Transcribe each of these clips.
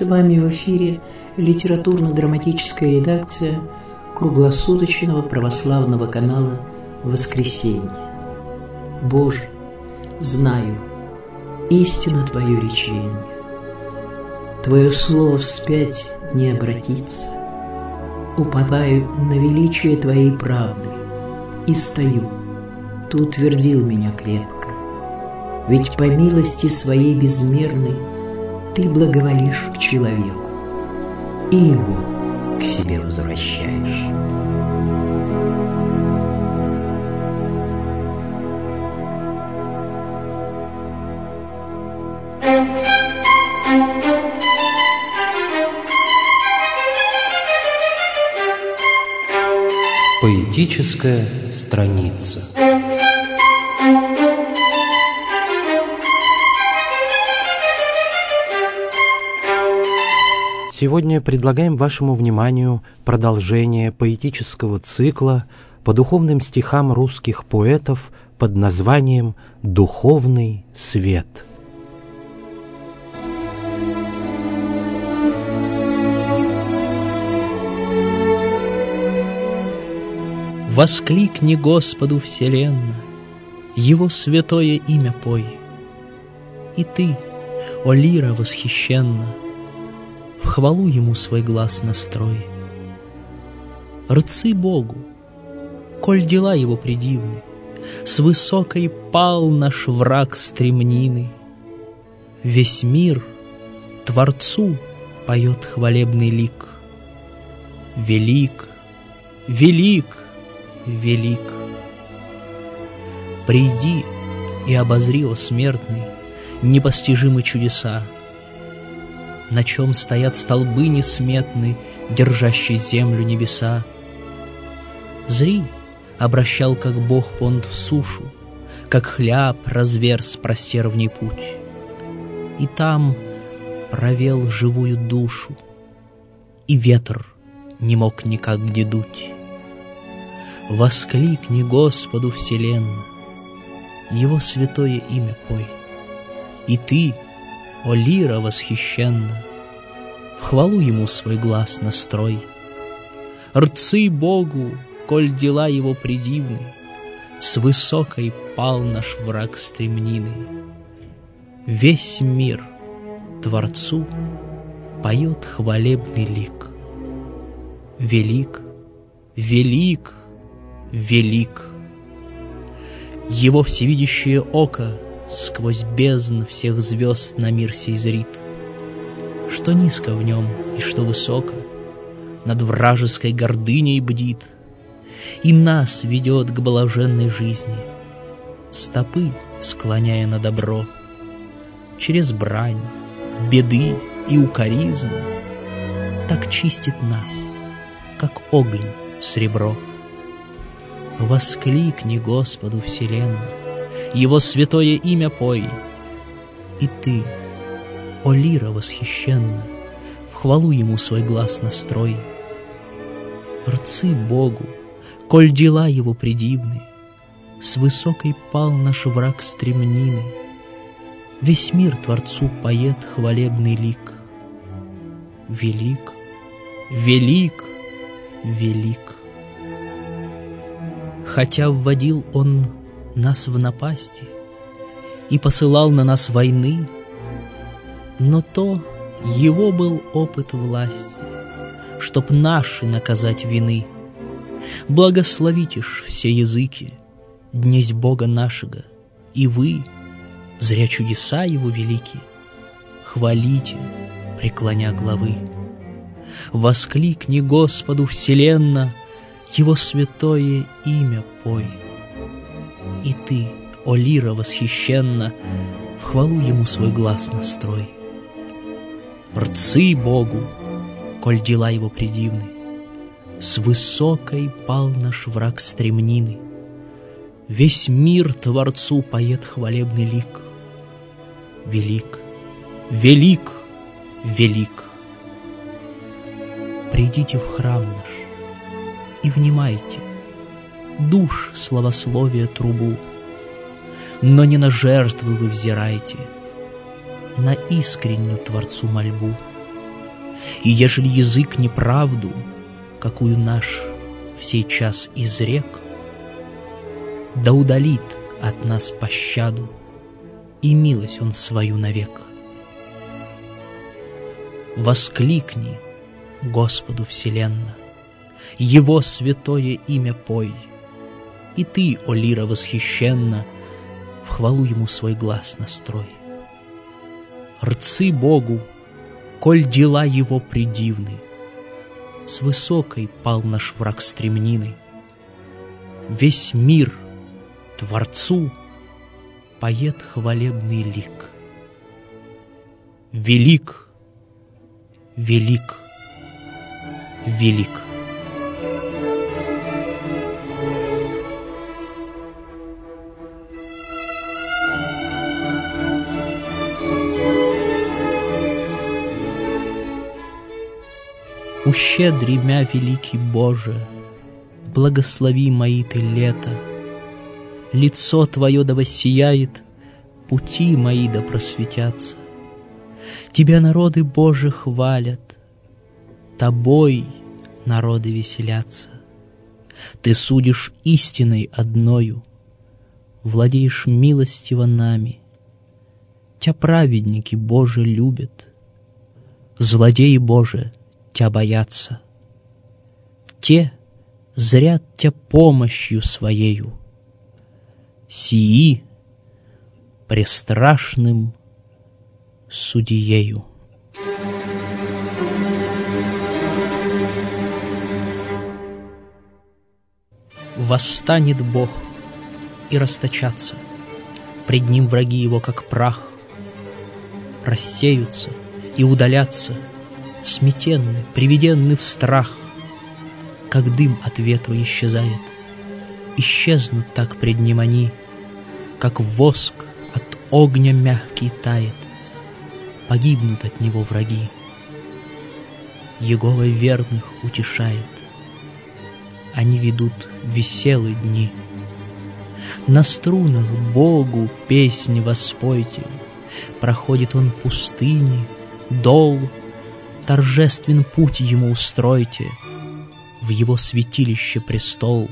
С вами в эфире литературно-драматическая редакция круглосуточного православного канала «Воскресенье». Боже, знаю, истинно Твое речение. Твое слово вспять не обратится. Уповаю на величие Твоей правды и стою. Ты утвердил меня крепко. Ведь по милости Своей безмерной Ты благоволишь к человеку и его к себе возвращаешь. Поэтическая страница. Сегодня предлагаем вашему вниманию продолжение поэтического цикла по духовным стихам русских поэтов под названием «Духовный свет». Воскликни Господу вселенно, Его святое имя пой. И ты, о лира восхищенна, в хвалу Ему свой глас настрой. Рцы Богу, коль дела Его предивны, с высокой пал наш враг стремнины. Весь мир Творцу поет хвалебный лик. Велик, велик, велик. Приди и обозри, о смертный, непостижимы чудеса, на чем стоят столбы несметны, держащие землю небеса. Зри, обращал как Бог понт в сушу, как хляб разверз простервний путь, и там провел живую душу, и ветер не мог никак где дуть. Воскликни Господу вселенно, Его святое имя пой. И ты, о лира восхищенна, в хвалу Ему свой глас настрой. Рцы Богу, коль дела Его предивны, с высокой пал наш враг стремнины. Весь мир Творцу поет хвалебный лик. Велик, велик, велик. Его всевидящее око сквозь бездн всех звезд на мир сей зрит. Что низко в нем и что высоко, над вражеской гордыней бдит, и нас ведет к блаженной жизни, стопы склоняя на добро. Через брань, беды и укоризны так чистит нас, как огонь сребро. Воскликни Господу вселенно, Его святое имя пой. И ты, о лира восхищенна, в хвалу Ему свой глас настрой. Рцы Богу, коль дела Его предивны, с высокой пал наш враг стремнины. Весь мир Творцу поет хвалебный лик. Велик, велик, велик. Хотя вводил Он нас в напасти и посылал на нас войны, но то Его был опыт власти, чтоб наши наказать вины. Благословите ж все языки днесь Бога нашего, и вы, зря чудеса Его великие, хвалите, преклоня главы. Воскликни Господу вселенно, Его святое имя пой. И ты, о лира восхищенна, в хвалу Ему свой глас настрой. Рцы Богу, коль дела Его предивны, с высокой пал наш враг стремнины. Весь мир Творцу поет хвалебный лик. Велик, велик, велик. Придите в храм наш и внимайте, душ славословия трубу, но не на жертвы вы взирайте, на искреннюю Творцу мольбу. И ежели язык неправду, какую наш в сей час изрек, да удалит от нас пощаду и милость Он свою навек. Воскликни Господу вселенно, Его святое имя пой, и ты, о лира восхищенно, в хвалу Ему свой глас настрой. Рцы Богу, коль дела Его предивны, с высокой пал наш враг стремнины. Весь мир Творцу поет хвалебный лик. Велик, велик, велик. Ущедри мя, великий Боже, благослови мои Ты лето. Лицо Твое да воссияет, пути мои да просветятся. Тебя народы, Боже, хвалят, Тобой народы веселятся. Ты судишь истиной одною, владеешь милостиво нами. Тя праведники, Боже, любят, злодеи, Боже, Тя боятся. Те зрят Тя помощью Своею, сии престрашным судьею. Восстанет Бог и расточатся, пред Ним враги Его, как прах, рассеются и удалятся, сметенны, приведенны в страх, как дым от ветра исчезает. Исчезнут так пред Ним они, как воск от огня мягкий тает. Погибнут от Него враги. Егова верных утешает. Они ведут веселые дни. На струнах Богу песнь воспойте. Проходит Он пустыни, дол, торжествен путь Ему устройте, в Его святилище престол.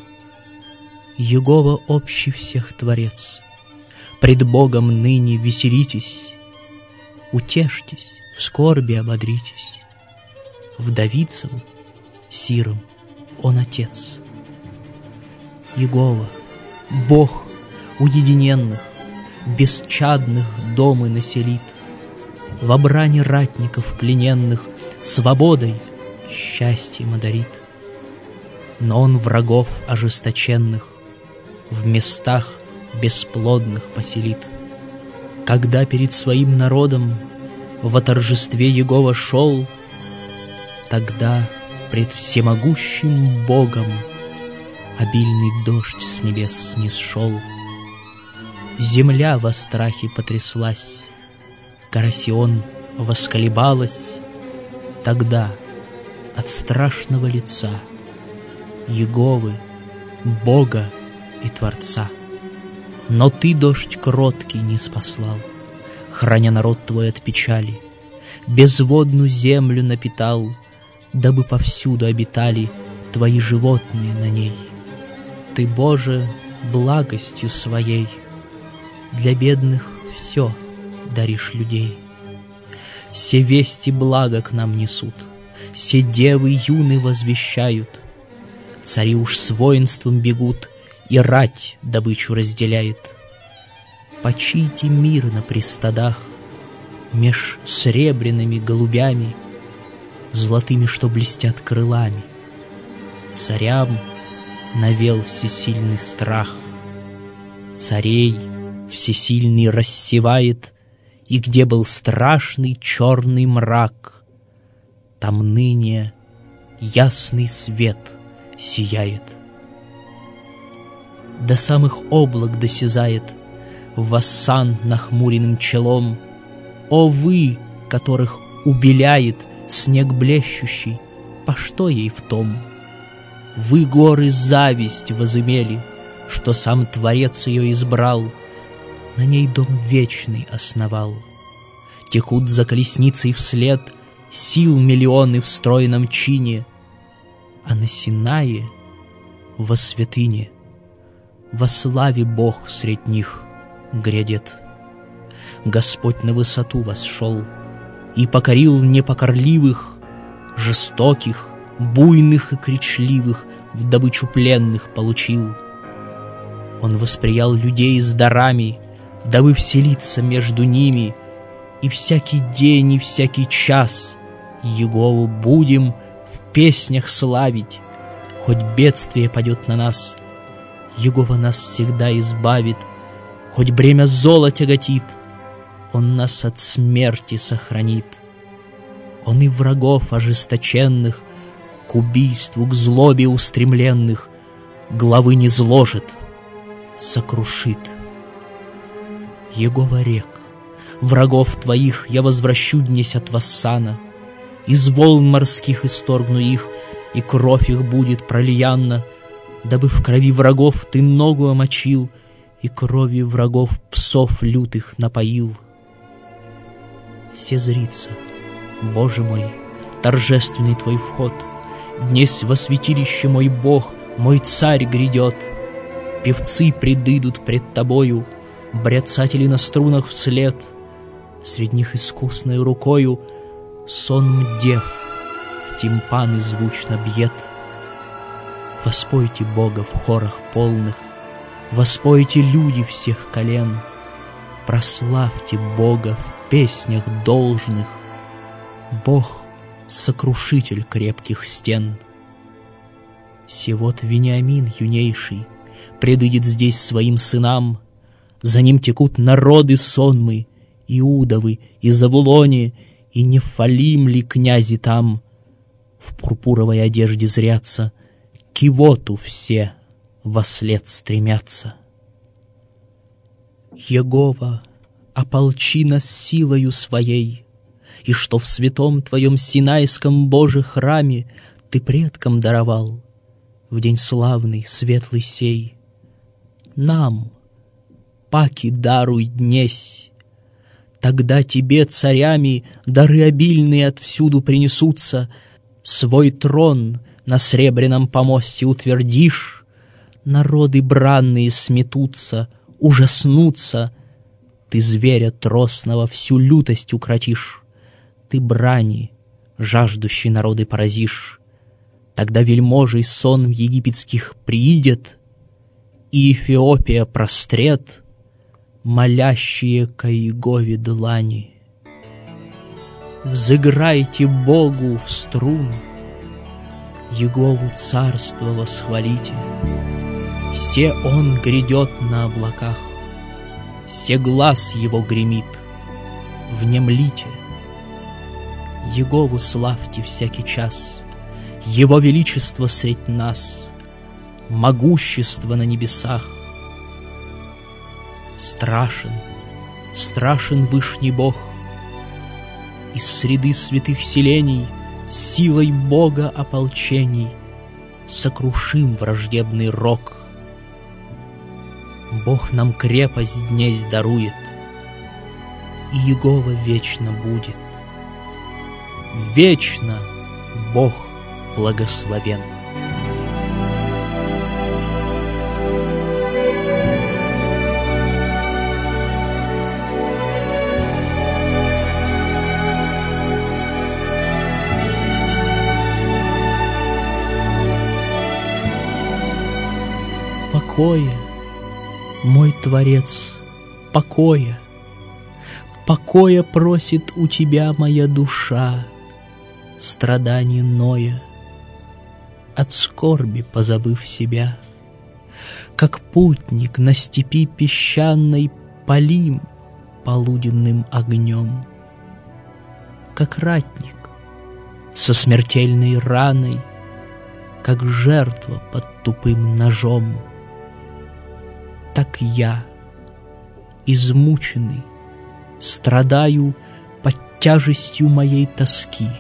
Егова общий всех Творец, пред Богом ныне веселитесь, утешьтесь, в скорби ободритесь, вдовицам, сирам Он Отец. Егова, Бог уединенных, бесчадных домы населит, в брани ратников плененных свободой, счастьем одарит. Но Он врагов ожесточенных в местах бесплодных поселит. Когда перед своим народом во торжестве Егова шел, тогда пред всемогущим Богом обильный дождь с небес снисшел. Земля во страхе потряслась, гора Сион восколебалась. Тогда от страшного лица Еговы, Бога и Творца. Но Ты дождь кроткий не спаслал, храня народ Твой от печали, безводную землю напитал, дабы повсюду обитали Твои животные на ней. Ты, Боже, благостью Своей для бедных все даришь людей. Се вести блага к нам несут, се девы юны возвещают, цари уж с воинством бегут, и рать добычу разделяет. Почите мирно при стадах, меж сребряными голубями, золотыми, что блестят крылами. Царям навел всесильный страх, царей всесильный рассевает, и где был страшный черный мрак, там ныне ясный свет сияет. До самых облак досязает воссан нахмуренным челом. О вы, которых убеляет снег блещущий, по что ей в том? Вы, горы, зависть возымели, что сам Творец ее избрал, на ней дом вечный основал. Текут за колесницей вслед сил миллионы в стройном чине, а на Синае, во святыне, во славе Бог средь них грядет. Господь на высоту восшел и покорил непокорливых, жестоких, буйных и кричливых в добычу пленных получил. Он восприял людей с дарами, дабы вселиться между ними, и всякий день и всякий час Егову будем в песнях славить. Хоть бедствие падет на нас, Егова нас всегда избавит. Хоть бремя зола тяготит, Он нас от смерти сохранит. Он и врагов ожесточенных, к убийству, к злобе устремленных, главы не зложит, сокрушит. Егова рек, врагов твоих я возвращу днесь от Вассана, из волн морских исторгну их, и кровь их будет пролиянна, дабы в крови врагов ты ногу омочил, и кровью врагов псов лютых напоил. Се зрится, Боже мой, торжественный твой вход, днесь во святилище мой Бог, мой царь грядет. Певцы предыдут пред тобою, бряцатели на струнах вслед, средь них искусной рукою сонм дев в тимпаны звучно бьет. Воспойте Бога в хорах полных, воспойте люди всех колен, прославьте Бога в песнях должных. Бог — сокрушитель крепких стен. Севот Вениамин юнейший предыдет здесь своим сынам, за ним текут народы сонмы, Иудовы и Завулоне, и Нефалим ли князи там. В пурпуровой одежде зрятся, к Ивоту все вослед стремятся. Егова, ополчи нас силою своей, и что в святом твоем Синайском Боже храме ты предкам даровал в день славный, светлый сей. Нам паки даруй днесь, тогда тебе, царями, дары обильные отвсюду принесутся. Свой трон на сребряном помосте утвердишь, народы бранные сметутся, ужаснутся. Ты зверя тросного всю лютость укротишь, ты брани жаждущие народы поразишь. Тогда вельможей сон египетских приидет, и Эфиопия прострет молящие ко Егове длани. Взыграйте Богу в струны, Егову царство восхвалите. Се Он грядет на облаках, се глас Его гремит, внемлите. Егову славьте всякий час, Его величество средь нас, могущество на небесах. Страшен, страшен Вышний Бог, из среды святых селений силой Бога ополчений сокрушим враждебный рок. Бог нам крепость днесь дарует, и Егова вечно будет. Вечно Бог благословен. Покоя, мой Творец, покоя, покоя просит у Тебя моя душа, страданий ноя, от скорби позабыв себя. Как путник на степи песчаной палим полуденным огнем, как ратник со смертельной раной, как жертва под тупым ножом. Так я, измученный, страдаю под тяжестью моей тоски.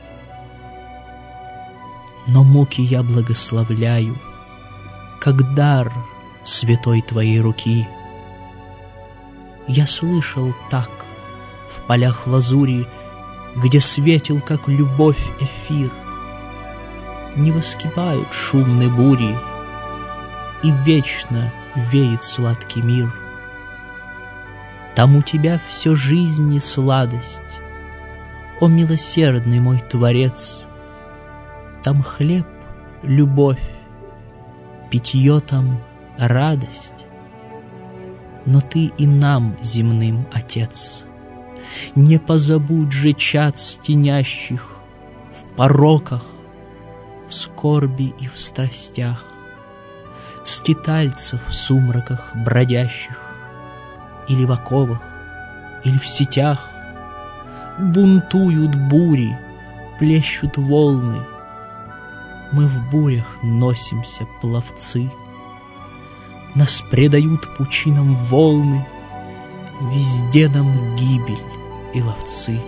Но муки я благословляю, как дар святой Твоей руки. Я слышал так в полях лазури где светил, как любовь, эфир. Не воскипают шумные бури, и вечно веет сладкий мир. Там у тебя все жизнь и сладость, о милосердный мой Творец. Там хлеб, любовь, питье там, радость. Но ты и нам, земным, Отец, не позабудь же чад стенящих в пороках, в скорби и в страстях, скитальцев в сумраках бродящих, или в оковах, или в сетях. Бунтуют бури, плещут волны, мы в бурях носимся, пловцы. Нас предают пучинам волны, везде нам гибель и ловцы.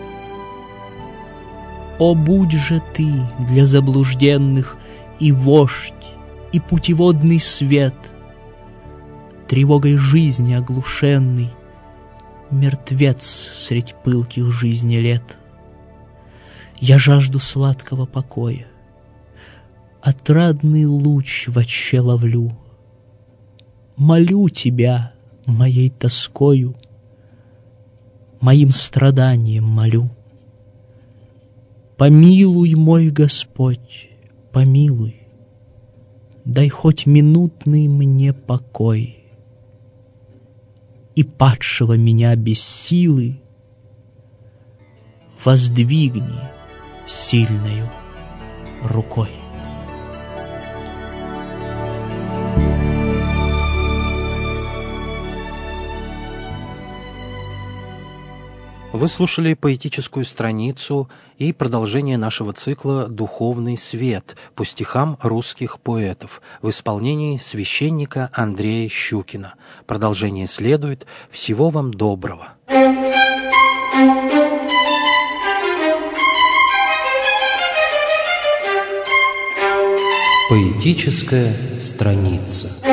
О, будь же ты для заблужденных и вождь, и путеводный свет, тревогой жизни оглушенный, мертвец средь пылких жизни лет. Я жажду сладкого покоя, отрадный луч вотче ловлю. Молю тебя моей тоскою, моим страданием молю. Помилуй, мой Господь, помилуй, дай хоть минутный мне покой. И падшего меня без силы воздвигни сильною рукой. Вы слушали поэтическую страницу и продолжение нашего цикла «Духовный свет» по стихам русских поэтов в исполнении священника Андрея Щукина. Продолжение следует. Всего вам доброго. Поэтическая страница.